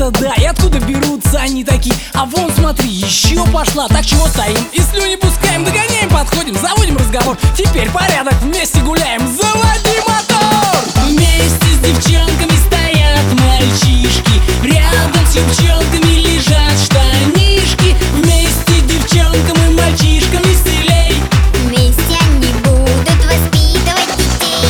да-да-да, и откуда берутся они такие? А вон смотри, еще пошла, так чего стоим? И слюни пускаем, догоняем, подходим, заводим разговор. Теперь порядок, вместе гуляем, заводи мотор! Вместе с девчонками стоят мальчишки, рядом с девчонками лежат штанишки. Вместе девчонкам и мальчишкам веселей, вместе они будут воспитывать детей.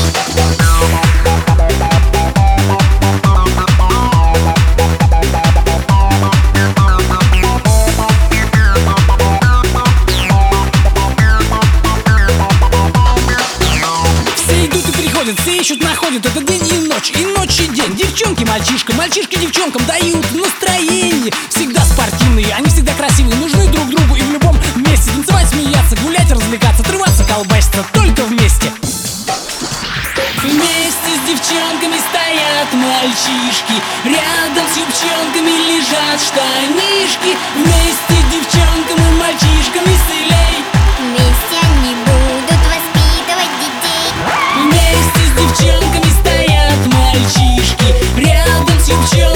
Все идут и приходят, все ищут, находят. Это день и ночь и день. Девчонки мальчишкам, мальчишки девчонкам дают настроение. Всегда спортивные, они всегда красивые, нужны друг другу и в любом месте. Танцевать, смеяться, гулять, развлекаться, отрываться, колбаситься, только вместе. Вместе с девчонками стоят мальчишки, рядом с девчонками лежат штанишки. Вместе девчонкам и мальчишкам веселей, Вместе они будут воспитывать детей. вместе с девчонками стоят мальчишки, рядом с девчонками